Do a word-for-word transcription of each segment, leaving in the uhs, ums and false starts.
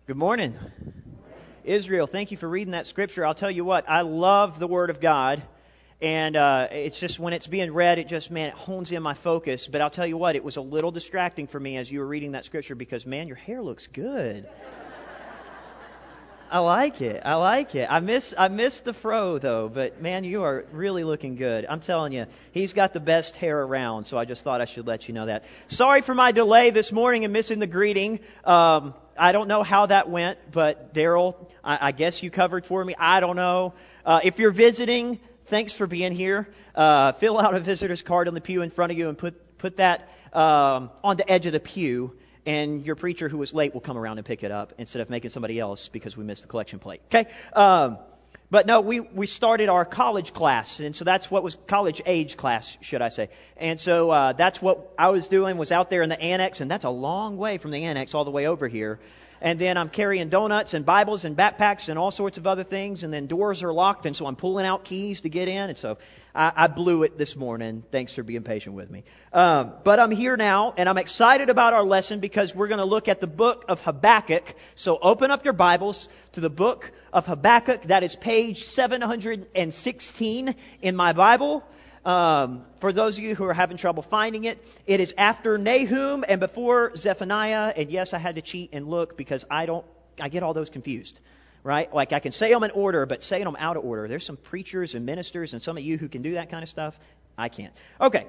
Good morning. Israel, thank you for reading that scripture. I'll tell you what, I love the Word of God, and uh, it's just when it's being read, it just, man, it hones in my focus. But I'll tell you what, it was a little distracting for me as you were reading that scripture because, man, your hair looks good. I like it. I like it. I miss I miss the fro, though, but, man, you are really looking good. I'm telling you, he's got the best hair around, so I just thought I should let you know that. Sorry for my delay this morning and missing the greeting. Um, I don't know how that went, but Daryl, I, I guess you covered for me. I don't know. Uh, if you're visiting, thanks for being here. Uh, fill out a visitor's card on the pew in front of you and put, put that um, on the edge of the pew. And your preacher who was late will come around and pick it up instead of making somebody else because we missed the collection plate. Okay? Um, but no, we, we started our college class. And so that's what was college age class, should I say. And so uh, that's what I was doing, was out there in the annex. And that's a long way from the annex all the way over here. And then I'm carrying donuts and Bibles and backpacks and all sorts of other things. And then doors are locked. And so I'm pulling out keys to get in. And so I, I blew it this morning. Thanks for being patient with me. Um, but I'm here now, and I'm excited about our lesson because we're going to look at the book of Habakkuk. So open up your Bibles to the book of Habakkuk. That is page seven hundred sixteen in my Bible. Um, for those of you who are having trouble finding it, it is after Nahum and before Zephaniah. And yes, I had to cheat and look because I don't, I get all those confused. Right? Like I can say them in order, but saying them out of order. There's some preachers and ministers and some of you who can do that kind of stuff. I can't. Okay.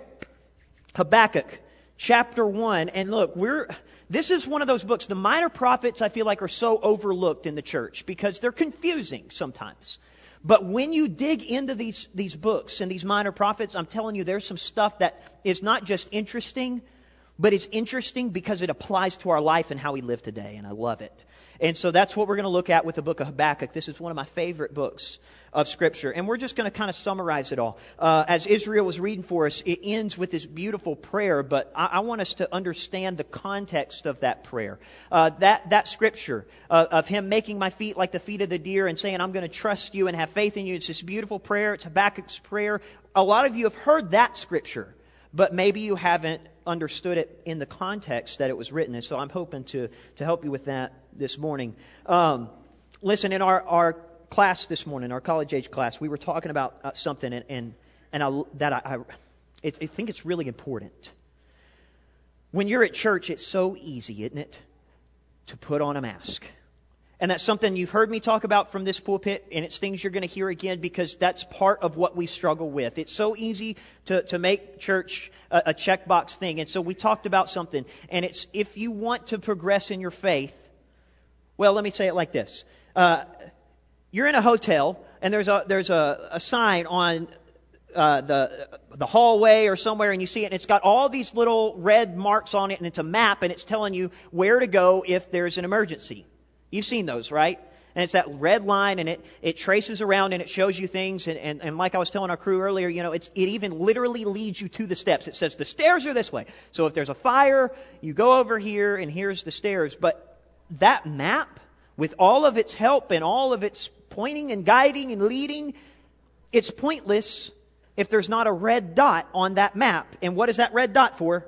Habakkuk, chapter one. And look, we're, this is one of those books. The minor prophets, I feel like, are so overlooked in the church because they're confusing sometimes. But when you dig into these, these books and these minor prophets, I'm telling you, there's some stuff that is not just interesting, but it's interesting because it applies to our life and how we live today. And I love it. And so that's what we're going to look at with the book of Habakkuk. This is one of my favorite books of Scripture. And we're just going to kind of summarize it all. Uh, as Israel was reading for us, it ends with this beautiful prayer, but I, I want us to understand the context of that prayer. Uh, that, that Scripture uh, of him making my feet like the feet of the deer and saying, I'm going to trust you and have faith in you. It's this beautiful prayer. It's Habakkuk's prayer. A lot of you have heard that Scripture, but maybe you haven't understood it in the context that it was written. And so I'm hoping to, to help you with that this morning. Um, listen, in our, our class this morning, our college age class, we were talking about uh, something and, and, and I, that I, I, it, I think it's really important. When you're at church, it's so easy, isn't it, to put on a mask. And that's something you've heard me talk about from this pulpit, and it's things you're going to hear again because that's part of what we struggle with. It's so easy to, to make church a, a checkbox thing. And so we talked about something, and it's if you want to progress in your faith, well, let me say it like this. Uh, you're in a hotel, and there's a there's a, a sign on uh, the the hallway or somewhere, and you see it, and it's got all these little red marks on it, and it's a map, and it's telling you where to go if there's an emergency. You've seen those, right? And it's that red line, and it, it traces around, and it shows you things. And, and, and like I was telling our crew earlier, you know, it's, it even literally leads you to the steps. It says the stairs are this way. So if there's a fire, you go over here, and here's the stairs. But that map, with all of its help and all of its pointing and guiding and leading, it's pointless if there's not a red dot on that map. And what is that red dot for?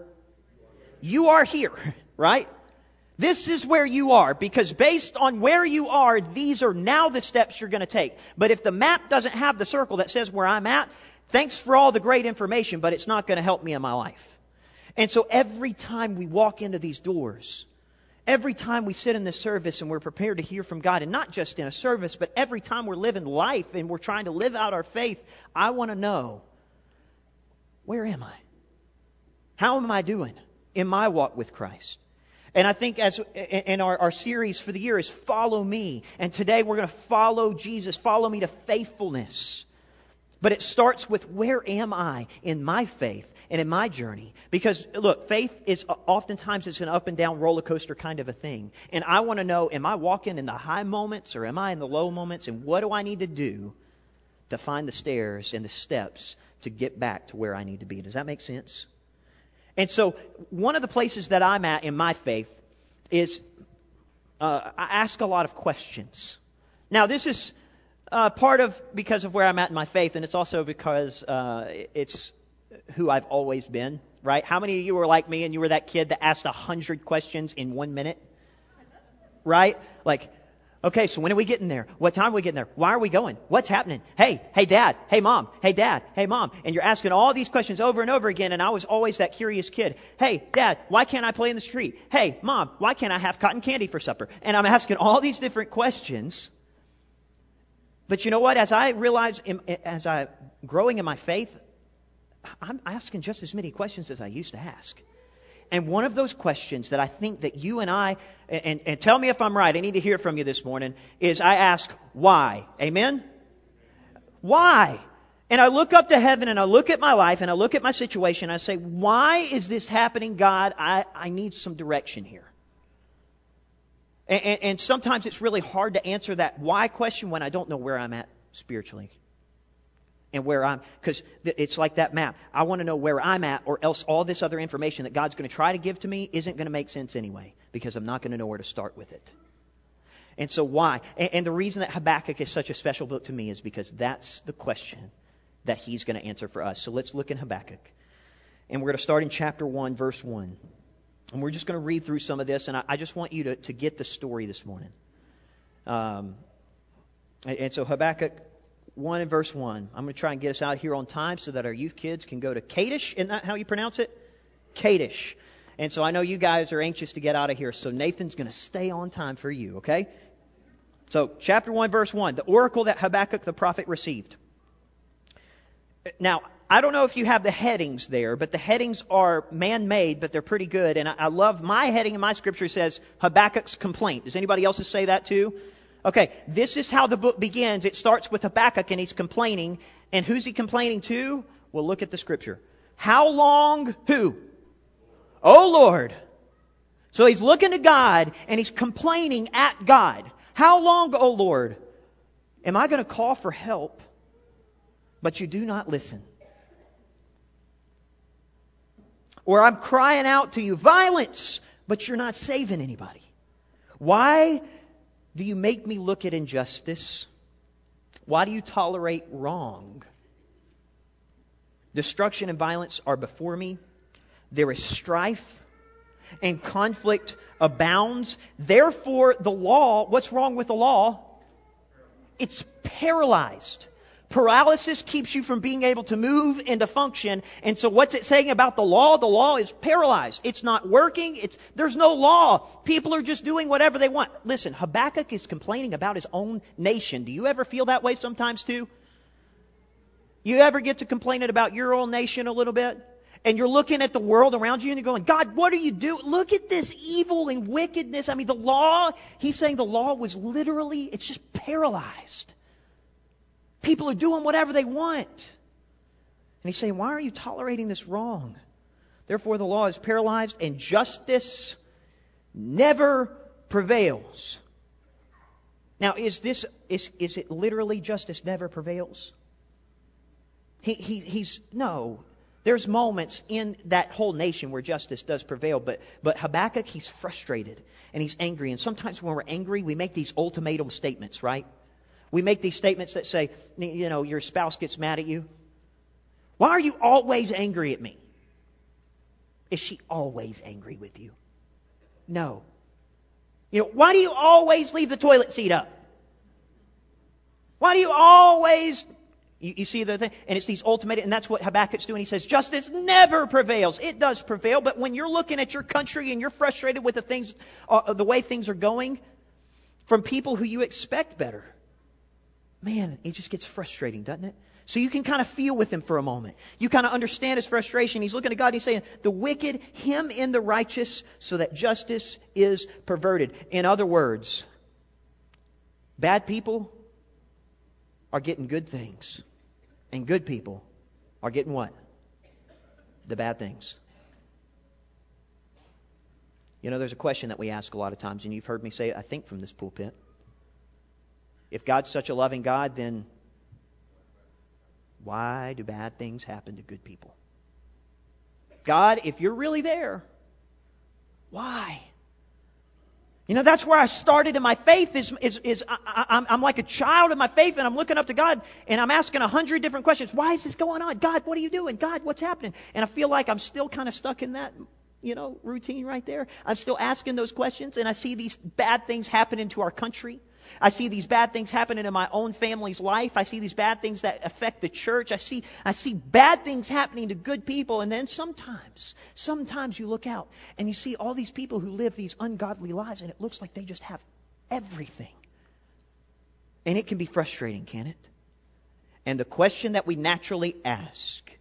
You are here, right? This is where you are, because based on where you are, these are now the steps you're going to take. But if the map doesn't have the circle that says where I'm at, thanks for all the great information, but it's not going to help me in my life. And so every time we walk into these doors, every time we sit in this service and we're prepared to hear from God, and not just in a service, but every time we're living life and we're trying to live out our faith, I want to know, where am I? How am I doing in my walk with Christ? And I think as in our, our series for the year is Follow Me. And today we're going to follow Jesus, follow me to faithfulness. But it starts with, where am I in my faith and in my journey? Because look, faith is oftentimes it's an up and down roller coaster kind of a thing. And I want to know, am I walking in the high moments or am I in the low moments? And what do I need to do to find the stairs and the steps to get back to where I need to be? Does that make sense? And so one of the places that I'm at in my faith is uh, I ask a lot of questions. Now, this is uh, part of because of where I'm at in my faith, and it's also because uh, it's who I've always been, right? How many of you were like me and you were that kid that asked a hundred questions in one minute? right? Like, okay, so when are we getting there? What time are we getting there? Why are we going? What's happening? Hey, hey, Dad. Hey, Mom. Hey, Dad. Hey, Mom. And you're asking all these questions over and over again, and I was always that curious kid. Hey, Dad, why can't I play in the street? Hey, Mom, why can't I have cotton candy for supper? And I'm asking all these different questions. But you know what? As I realize, as I'm growing in my faith, I'm asking just as many questions as I used to ask. And one of those questions that I think that you and I, and, and tell me if I'm right, I need to hear from you this morning, is I ask, why? Amen? Why? And I look up to heaven and I look at my life and I look at my situation and I say, why is this happening, God? I, I need some direction here. And, and, and sometimes it's really hard to answer that why question when I don't know where I'm at spiritually. And where I'm, because it's like that map. I want to know where I'm at, or else all this other information that God's going to try to give to me isn't going to make sense anyway, because I'm not going to know where to start with it. And so why? And, and the reason that Habakkuk is such a special book to me is because that's the question that he's going to answer for us. So let's look in Habakkuk. And we're going to start in chapter one, verse one. And we're just going to read through some of this, and I, I just want you to, to get the story this morning. Um, and, and so Habakkuk one and verse one. I'm going to try and get us out here on time so that our youth kids can go to Kadesh. Isn't that how you pronounce it? Kadesh. And so I know you guys are anxious to get out of here, so Nathan's going to stay on time for you, okay? So chapter one, verse one, the oracle that Habakkuk the prophet received. Now, I don't know if you have the headings there, but the headings are man-made, but they're pretty good. And I, I love my heading in my scripture says Habakkuk's complaint. Does anybody else say that too? Okay, this is how the book begins. It starts with Habakkuk and he's complaining. And who's he complaining to? Well, look at the scripture. How long? Who? Oh, Lord. So he's looking to God and he's complaining at God. How long, oh, Lord, am I going to call for help, but you do not listen? Or I'm crying out to you, violence, but you're not saving anybody. Why do you make me look at injustice? Why do you tolerate wrong? Destruction and violence are before me. There is strife and conflict abounds. Therefore, the law, what's wrong with the law? It's paralyzed. Paralysis keeps you from being able to move and to function. And so what's it saying about the law? The law is paralyzed. It's not working. It's, there's no law. People are just doing whatever they want. Listen, Habakkuk is complaining about his own nation. Do you ever feel that way sometimes too? You ever get to complaining about your own nation a little bit? And you're looking at the world around you and you're going, God, what are you doing? Look at this evil and wickedness. I mean, the law, he's saying the law was literally, it's just paralyzed. People are doing whatever they want. And he's saying, why are you tolerating this wrong? Therefore, the law is paralyzed and justice never prevails. Now, is this, is, is it literally justice never prevails? He, he, he's, no. There's moments in that whole nation where justice does prevail, but, but Habakkuk, he's frustrated and he's angry. And sometimes when we're angry, we make these ultimatum statements, right? We make these statements that say, you know, your spouse gets mad at you. Why are you always angry at me? Is she always angry with you? No. You know, why do you always leave the toilet seat up? Why do you always... You, you see the thing? And it's these ultimate, and that's what Habakkuk's doing. He says, justice never prevails. It does prevail, but when you're looking at your country and you're frustrated with the things, uh, the way things are going, from people who you expect better, man, it just gets frustrating, doesn't it? So you can kind of feel with him for a moment. You kind of understand his frustration. He's looking at God and he's saying, the wicked hem in the righteous so that justice is perverted. In other words, bad people are getting good things. And good people are getting what? The bad things. You know, there's a question that we ask a lot of times, and you've heard me say it, I think, from this pulpit. If God's such a loving God, then why do bad things happen to good people? God, if you're really there, why? You know, that's where I started in my faith is, is, is I, I'm, I'm like a child in my faith and I'm looking up to God and I'm asking a hundred different questions. Why is this going on? God, what are you doing? God, what's happening? And I feel like I'm still kind of stuck in that you know, routine right there. I'm still asking those questions, and I see these bad things happening to our country. I see these bad things happening in my own family's life. I see these bad things that affect the church. I see, I see bad things happening to good people. And then sometimes, sometimes you look out and you see all these people who live these ungodly lives, and it looks like they just have everything. And it can be frustrating, can it? And the question that we naturally ask,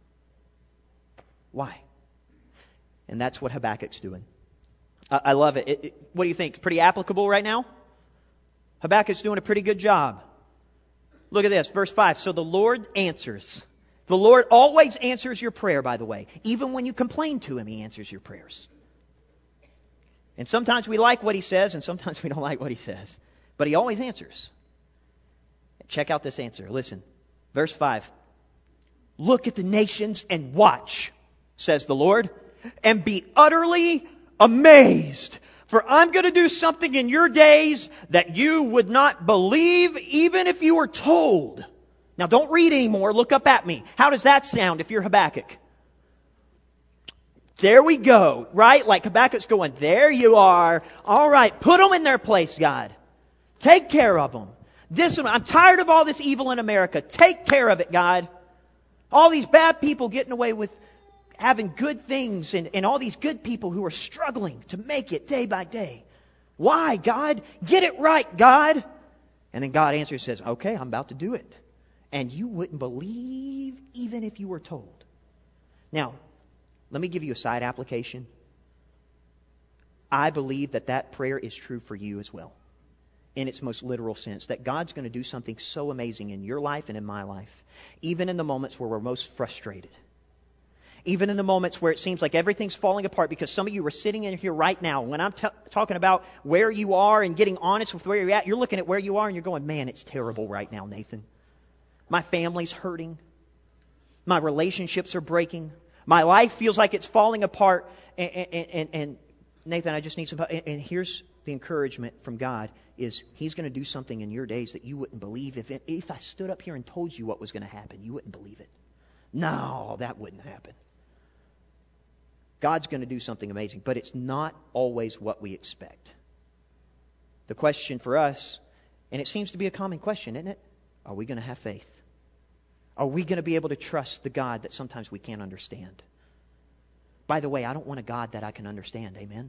why? And that's what Habakkuk's doing. I, I love it. It, it. What do you think? Pretty applicable right now? Habakkuk's doing a pretty good job. Look at this, verse five. So the Lord answers. The Lord always answers your prayer, by the way. Even when you complain to Him, He answers your prayers. And sometimes we like what He says, and sometimes we don't like what He says. But He always answers. Check out this answer. Listen. Verse five. Look at the nations and watch, says the Lord, and be utterly amazed. For I'm going to do something in your days that you would not believe even if you were told. Now don't read anymore. Look up at me. How does that sound if you're Habakkuk? There we go. Right? Like Habakkuk's going, there you are. All right. Put them in their place, God. Take care of them. Discipline. I'm tired of all this evil in America. Take care of it, God. All these bad people getting away with having good things, and, and all these good people who are struggling to make it day by day. Why, God? Get it right, God. And then God answers and says, okay, I'm about to do it. And you wouldn't believe even if you were told. Now, let me give you a side application. I believe that that prayer is true for you as well, in its most literal sense, that God's going to do something so amazing in your life and in my life, even in the moments where we're most frustrated. Even in the moments where it seems like everything's falling apart, because some of you are sitting in here right now. When I'm t- talking about where you are and getting honest with where you're at, you're looking at where you are and you're going, man, it's terrible right now, Nathan. My family's hurting. My relationships are breaking. My life feels like it's falling apart. And, and, and, and Nathan, I just need some help. And, and here's the encouragement from God is He's going to do something in your days that you wouldn't believe. If, it, if I stood up here and told you what was going to happen, you wouldn't believe it. No, that wouldn't happen. God's going to do something amazing, but it's not always what we expect. The question for us, and it seems to be a common question, isn't it? Are we going to have faith? Are we going to be able to trust the God that sometimes we can't understand? By the way, I don't want a God that I can understand, amen?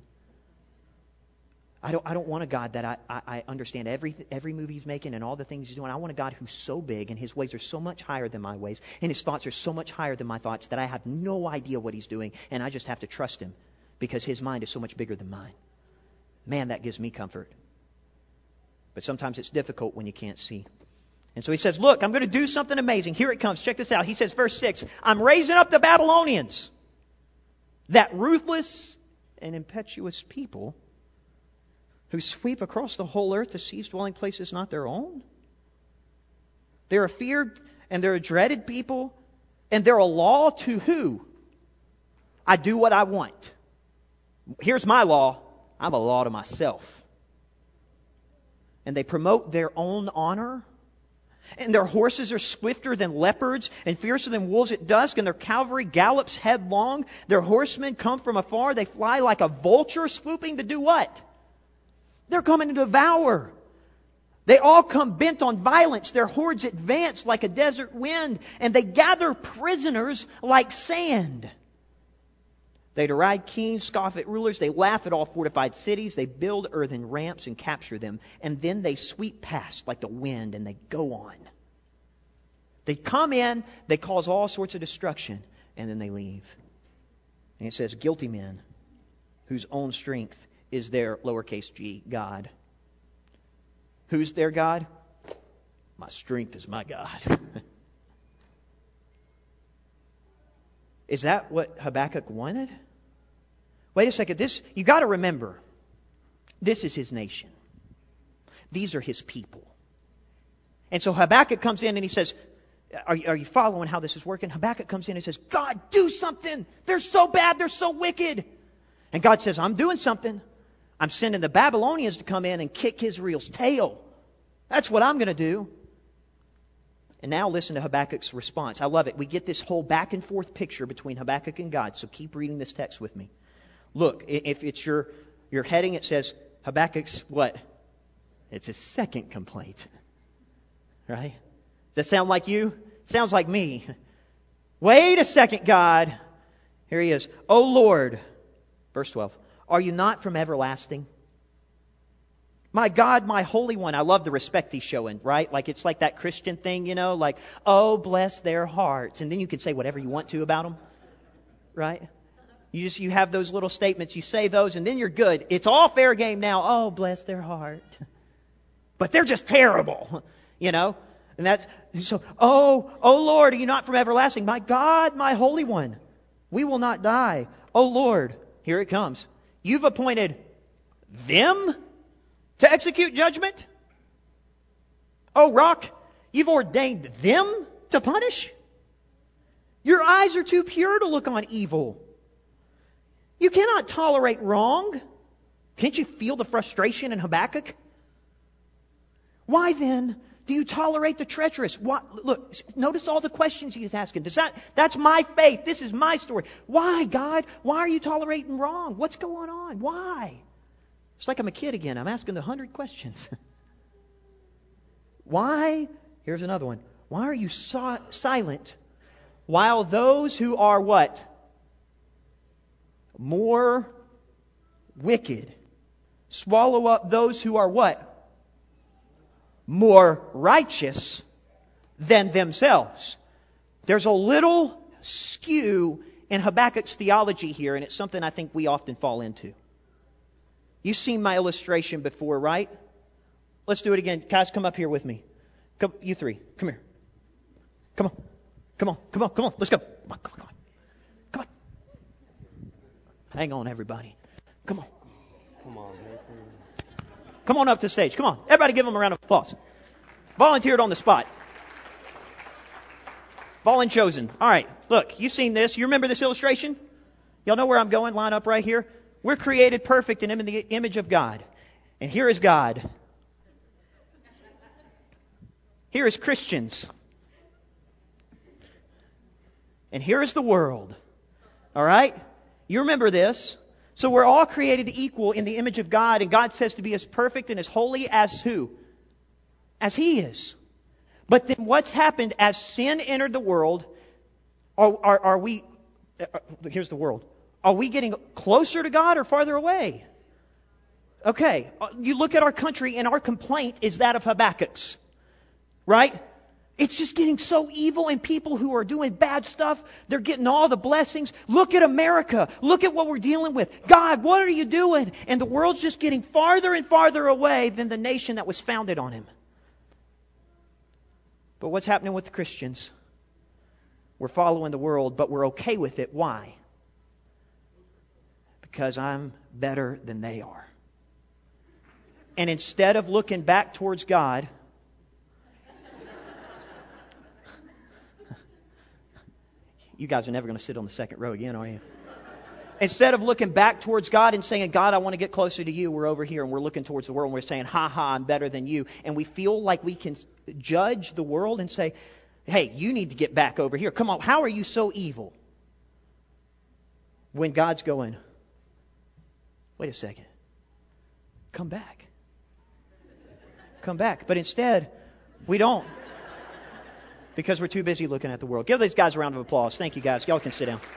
I don't, I don't want a God that I, I, I understand every, every move He's making and all the things He's doing. I want a God who's so big and His ways are so much higher than my ways and His thoughts are so much higher than my thoughts that I have no idea what He's doing, and I just have to trust Him because His mind is so much bigger than mine. Man, that gives me comfort. But sometimes it's difficult when you can't see. And so He says, look, I'm going to do something amazing. Here it comes. Check this out. He says, verse six, I'm raising up the Babylonians, that ruthless and impetuous people who sweep across the whole earth to seize dwelling places not their own. They're a feared and they're a dreaded people, and they're a law to who? I do what I want. Here's my law. I'm a law to myself. And they promote their own honor. And their horses are swifter than leopards and fiercer than wolves at dusk, and their cavalry gallops headlong. Their horsemen come from afar. They fly like a vulture, swooping to do what? They're coming to devour. They all come bent on violence. Their hordes advance like a desert wind, and they gather prisoners like sand. They deride kings, scoff at rulers. They laugh at all fortified cities. They build earthen ramps and capture them. And then they sweep past like the wind, and they go on. They come in, they cause all sorts of destruction, and then they leave. And it says, guilty men whose own strength is their, lowercase g, God. Who's their God? My strength is my God. Is that what Habakkuk wanted? Wait a second. This, you got to remember, this is his nation. These are his people. And so Habakkuk comes in and he says, are, are you following how this is working? Habakkuk comes in and says, God, do something. They're so bad. They're so wicked. And God says, I'm doing something. I'm sending the Babylonians to come in and kick Israel's tail. That's what I'm going to do. And now listen to Habakkuk's response. I love it. We get this whole back and forth picture between Habakkuk and God. So keep reading this text with me. Look, if it's your, your heading, it says Habakkuk's what? It's his second complaint. Right? Does that sound like you? Sounds like me. Wait a second, God. Here he is. O Lord, verse twelve, are you not from everlasting? My God, my Holy One. I love the respect he's showing, right? Like it's like that Christian thing, you know, like, oh, bless their hearts. And then you can say whatever you want to about them, right? You just, you have those little statements, you say those, and then you're good. It's all fair game now. Oh, bless their heart. But they're just terrible, you know? And that's, so, oh, oh Lord, are you not from everlasting? My God, my Holy One, we will not die. Oh Lord, here it comes. You've appointed them to execute judgment? Oh rock, you've ordained them to punish? Your eyes are too pure to look on evil. You cannot tolerate wrong. Can't you feel the frustration in Habakkuk? Why then do you tolerate the treacherous? What, look, notice all the questions he's asking. Does that, that's my faith. This is my story. Why, God? Why are you tolerating wrong? What's going on? Why? It's like I'm a kid again. I'm asking the hundred questions. Why? Here's another one. Why are you so silent while those who are what? More wicked swallow up those who are what? More righteous than themselves. There's a little skew in Habakkuk's theology here, and it's something I think we often fall into. You've seen my illustration before, right? Let's do it again. Guys, come up here with me. Come, you three. Come here. Come on. Come on. Come on. Come on. Let's go. Come on. Come on. Come on. Come on. Hang on, everybody. Come on. Come on. Come on up to the stage. Come on. Everybody give them a round of applause. Volunteered on the spot. Fallen chosen. All right. Look, you've seen this. You remember this illustration? Y'all know where I'm going? Line up right here. We're created perfect and in the image of God. And here is God. Here is Christians. And here is the world. All right? You remember this. So we're all created equal in the image of God. And God says to be as perfect and as holy as who? As He is. But then what's happened as sin entered the world? Are, are, are we... Uh, here's the world. Are we getting closer to God or farther away? Okay, you look at our country and our complaint is that of Habakkuk's. Right? It's just getting so evil, and people who are doing bad stuff, they're getting all the blessings. Look at America. Look at what we're dealing with. God, what are you doing? And the world's just getting farther and farther away than the nation that was founded on Him. But what's happening with the Christians? We're following the world, but we're okay with it. Why? Because I'm better than they are. And instead of looking back towards God, you guys are never going to sit on the second row again, are you? Instead of looking back towards God and saying, God, I want to get closer to you, we're over here and we're looking towards the world and we're saying, ha ha, I'm better than you. And we feel like we can judge the world and say, hey, you need to get back over here. Come on, how are you so evil? When God's going, wait a second. Come back. Come back. But instead, we don't. Because we're too busy looking at the world. Give these guys a round of applause. Thank you, guys. Y'all can sit down.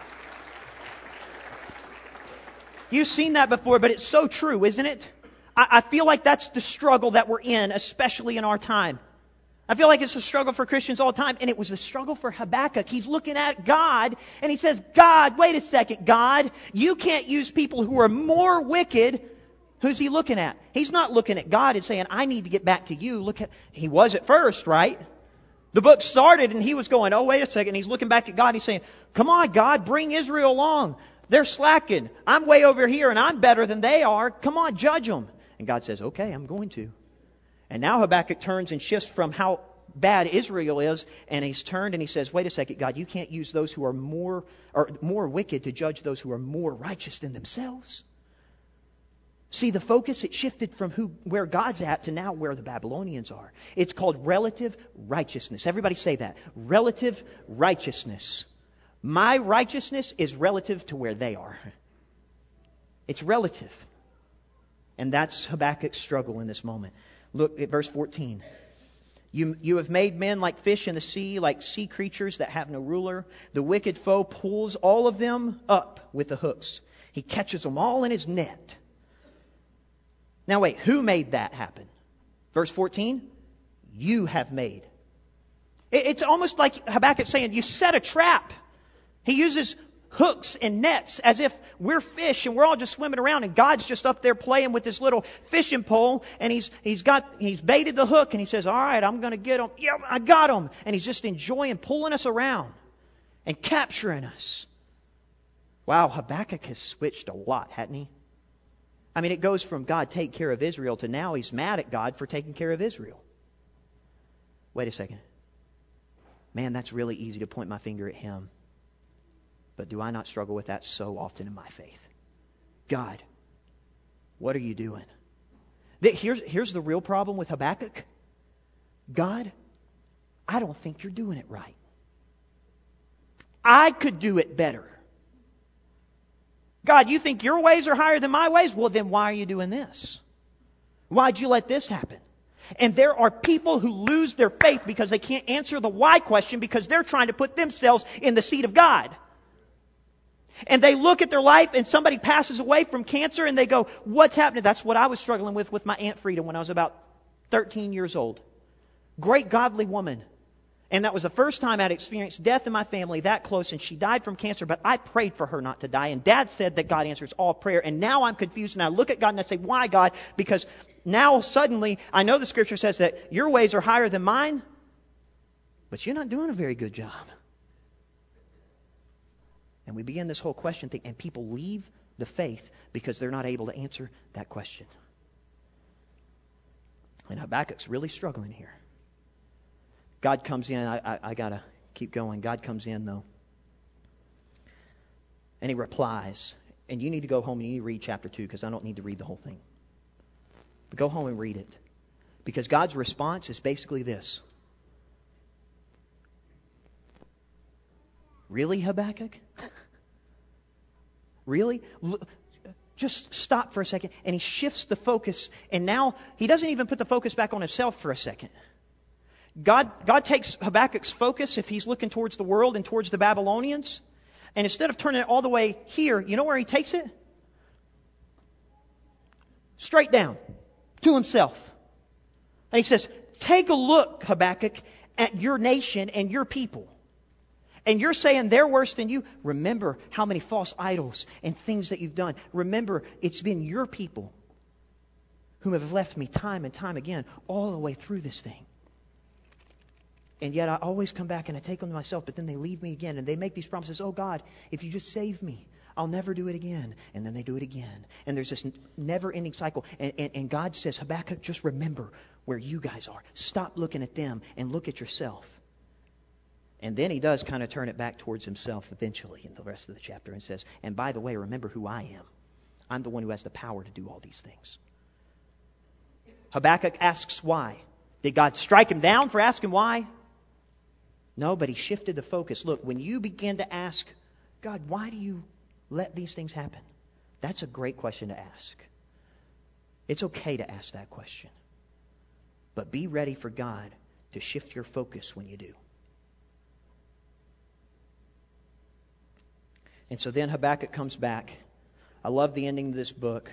You've seen that before, but it's so true, isn't it? I, I feel like that's the struggle that we're in, especially in our time. I feel like it's a struggle for Christians all the time, and it was a struggle for Habakkuk. He's looking at God, and he says, God, wait a second, God, you can't use people who are more wicked. Who's he looking at? He's not looking at God and saying, I need to get back to you. Look at, he was at first, right? The book started and he was going, oh, wait a second. He's looking back at God and he's saying, come on, God, bring Israel along. They're slacking. I'm way over here and I'm better than they are. Come on, judge them. And God says, okay, I'm going to. And now Habakkuk turns and shifts from how bad Israel is, and he's turned and he says, wait a second, God, you can't use those who are more or more wicked to judge those who are more righteous than themselves. See, the focus, it shifted from who, where God's at to now where the Babylonians are. It's called relative righteousness. Everybody say that. Relative righteousness. My righteousness is relative to where they are. It's relative. And that's Habakkuk's struggle in this moment. Look at verse fourteen. You, you have made men like fish in the sea, like sea creatures that have no ruler. The wicked foe pulls all of them up with the hooks. He catches them all in his net. Now wait, who made that happen? Verse fourteen, you have made. It, it's almost like Habakkuk saying, you set a trap. He uses hooks and nets as if we're fish and we're all just swimming around and God's just up there playing with this little fishing pole and he's he's got he's baited the hook and he says, all right, I'm going to get him. Yeah, I got him. And he's just enjoying pulling us around and capturing us. Wow, Habakkuk has switched a lot, hasn't he? I mean, it goes from God take care of Israel to now he's mad at God for taking care of Israel. Wait a second. Man, that's really easy to point my finger at him. But do I not struggle with that so often in my faith? God, what are you doing? Here's, here's the real problem with Habakkuk. God, I don't think you're doing it right. I could do it better. God, you think your ways are higher than my ways? Well, then why are you doing this? Why'd you let this happen? And there are people who lose their faith because they can't answer the why question because they're trying to put themselves in the seat of God. And they look at their life and somebody passes away from cancer and they go, what's happening? That's what I was struggling with with my Aunt Frida when I was about thirteen years old. Great godly woman. And that was the first time I'd experienced death in my family that close, and she died from cancer, but I prayed for her not to die. And Dad said that God answers all prayer. And now I'm confused and I look at God and I say, why, God? Because now suddenly I know the scripture says that your ways are higher than mine, but you're not doing a very good job. And we begin this whole question thing, and people leave the faith because they're not able to answer that question. And Habakkuk's really struggling here. God comes in. I, I, I got to keep going. God comes in, though. And he replies. And you need to go home and you need to read chapter two because I don't need to read the whole thing. But go home and read it. Because God's response is basically this. Really, Habakkuk? Really? Look, just stop for a second. And he shifts the focus. And now he doesn't even put the focus back on himself for a second. God, God takes Habakkuk's focus if he's looking towards the world and towards the Babylonians. And instead of turning it all the way here, you know where he takes it? Straight down to himself. And he says, take a look, Habakkuk, at your nation and your people. And you're saying they're worse than you. Remember how many false idols and things that you've done. Remember, it's been your people who have left me time and time again all the way through this thing. And yet I always come back and I take them to myself, but then they leave me again. And they make these promises, oh God, if you just save me, I'll never do it again. And then they do it again. And there's this never-ending cycle. And, and, and God says, Habakkuk, just remember where you guys are. Stop looking at them and look at yourself. And then he does kind of turn it back towards himself eventually in the rest of the chapter and says, and by the way, remember who I am. I'm the one who has the power to do all these things. Habakkuk asks why. Did God strike him down for asking why? No, but he shifted the focus. Look, when you begin to ask, God, why do you let these things happen? That's a great question to ask. It's okay to ask that question. But be ready for God to shift your focus when you do. And so then Habakkuk comes back. I love the ending of this book.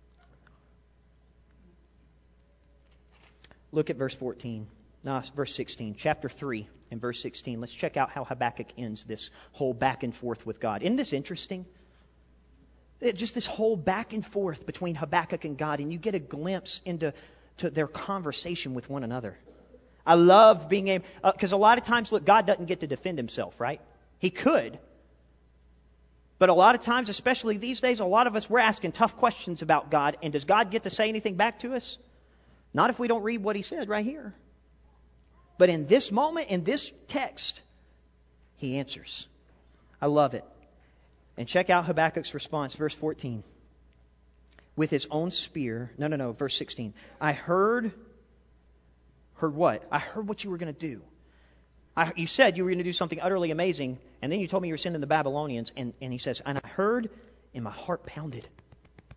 Look at verse fourteen. No, verse sixteen. Chapter three and verse sixteen. Let's check out how Habakkuk ends this whole back and forth with God. Isn't this interesting? It, just this whole back and forth between Habakkuk and God. And you get a glimpse into to their conversation with one another. I love being able... Because uh, a lot of times, look, God doesn't get to defend himself, right? He could. But a lot of times, especially these days, a lot of us, we're asking tough questions about God. And does God get to say anything back to us? Not if we don't read what he said right here. But in this moment, in this text, he answers. I love it. And check out Habakkuk's response, verse fourteen. With his own spear. No, no, no, verse sixteen. I heard, heard what? I heard what you were going to do. I, you said you were going to do something utterly amazing, and then you told me you were sending the Babylonians, and, and he says, and I heard, and my heart pounded.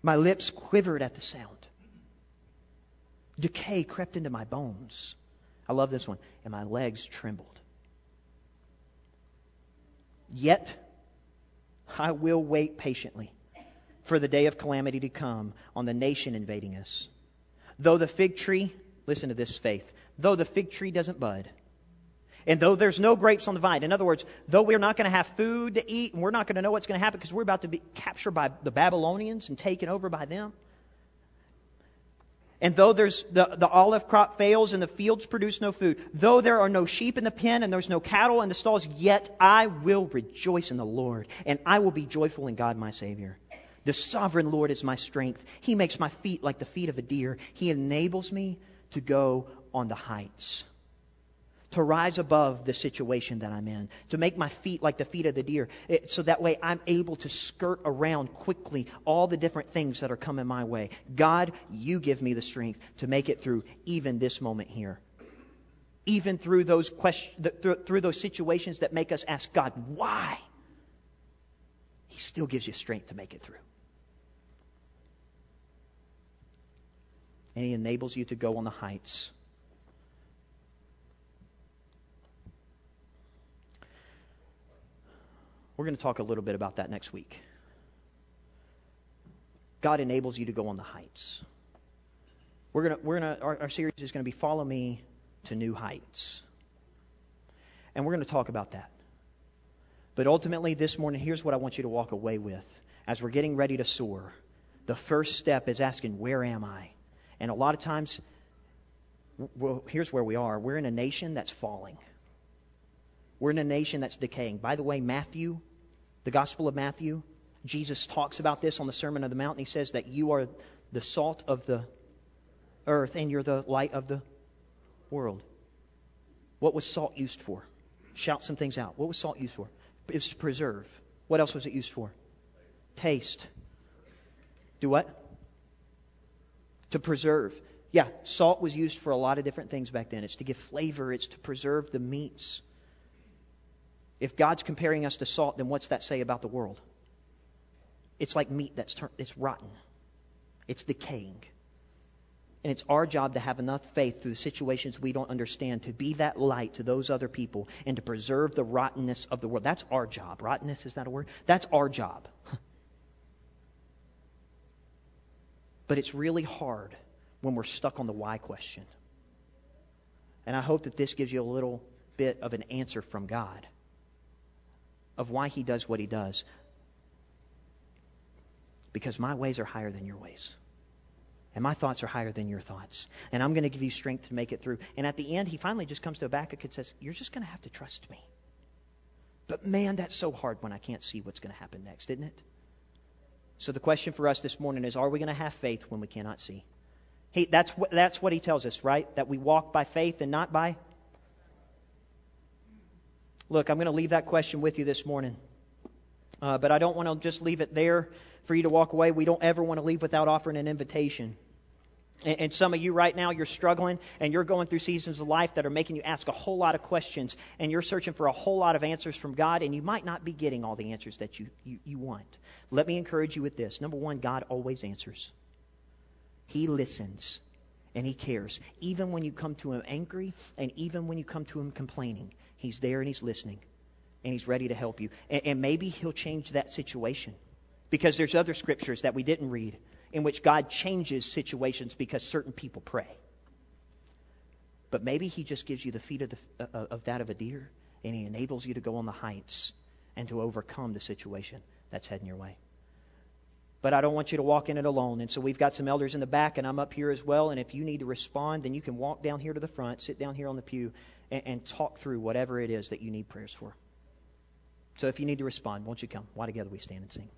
My lips quivered at the sound. Decay crept into my bones. I love this one. And my legs trembled. Yet I will wait patiently for the day of calamity to come on the nation invading us. Though the fig tree, listen to this faith, though the fig tree doesn't bud, and though there's no grapes on the vine, in other words, though we're not going to have food to eat and we're not going to know what's going to happen because we're about to be captured by the Babylonians and taken over by them. And though there's the, the olive crop fails and the fields produce no food, though there are no sheep in the pen and there's no cattle in the stalls, yet I will rejoice in the Lord, and I will be joyful in God my Savior. The sovereign Lord is my strength. He makes my feet like the feet of a deer. He enables me to go on the heights, to rise above the situation that I'm in, to make my feet like the feet of the deer, it, so that way I'm able to skirt around quickly all the different things that are coming my way. God, you give me the strength to make it through even this moment here. Even through those questions, through, through those situations that make us ask God, why? He still gives you strength to make it through. And He enables you to go on the heights. We're going to talk a little bit about that next week. God enables you to go on the heights. We're going to, we're going to, our, our series is going to be Follow Me to New Heights. And we're going to talk about that. But ultimately this morning, here's what I want you to walk away with. As we're getting ready to soar, the first step is asking, where am I? And a lot of times, well, here's where we are. We're in a nation that's falling. We're in a nation that's decaying. By the way, Matthew, the Gospel of Matthew, Jesus talks about this on the Sermon on the Mount. And He says that you are the salt of the earth and you're the light of the world. What was salt used for? Shout some things out. What was salt used for? It was to preserve. What else was it used for? Taste. Do what? To preserve. Yeah, salt was used for a lot of different things back then. It's to give flavor. It's to preserve the meats. If God's comparing us to salt, then what's that say about the world? It's like meat that's turned, it's rotten. It's decaying. And it's our job to have enough faith through the situations we don't understand to be that light to those other people and to preserve the rottenness of the world. That's our job. Rottenness, is that a word? That's our job. But it's really hard when we're stuck on the why question. And I hope that this gives you a little bit of an answer from God of why He does what He does. Because my ways are higher than your ways. And my thoughts are higher than your thoughts. And I'm going to give you strength to make it through. And at the end, He finally just comes to Habakkuk and says, you're just going to have to trust me. But man, that's so hard when I can't see what's going to happen next, isn't it? So the question for us this morning is, are we going to have faith when we cannot see? He, that's, what, that's what He tells us, right? That we walk by faith and not by... Look, I'm going to leave that question with you this morning. Uh, but I don't want to just leave it there for you to walk away. We don't ever want to leave without offering an invitation. And, and some of you right now, you're struggling and you're going through seasons of life that are making you ask a whole lot of questions. And you're searching for a whole lot of answers from God. And you might not be getting all the answers that you, you, you want. Let me encourage you with this. Number one, God always answers. He listens and He cares. Even when you come to Him angry and even when you come to Him complaining, He's there and He's listening. And He's ready to help you. And, and maybe He'll change that situation. Because there's other scriptures that we didn't read in which God changes situations because certain people pray. But maybe He just gives you the feet of, the, uh, of that of a deer, and He enables you to go on the heights and to overcome the situation that's heading your way. But I don't want you to walk in it alone. And so we've got some elders in the back, and I'm up here as well. And if you need to respond, then you can walk down here to the front, sit down here on the pew, and, and talk through whatever it is that you need prayers for. So if you need to respond, won't you come? Why together we stand and sing.